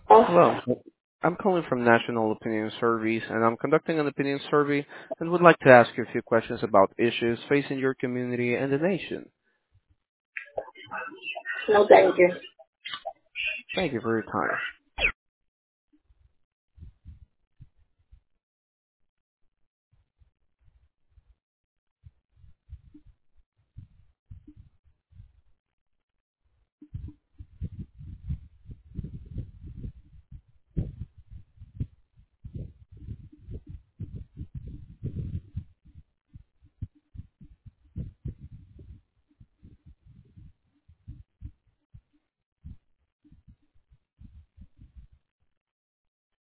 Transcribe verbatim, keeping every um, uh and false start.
Oh, Hello. I'm calling from National Opinion Surveys, and I'm conducting an opinion survey and would like to ask you a few questions about issues facing your community and the nation. no, thank you. Thank you for your time.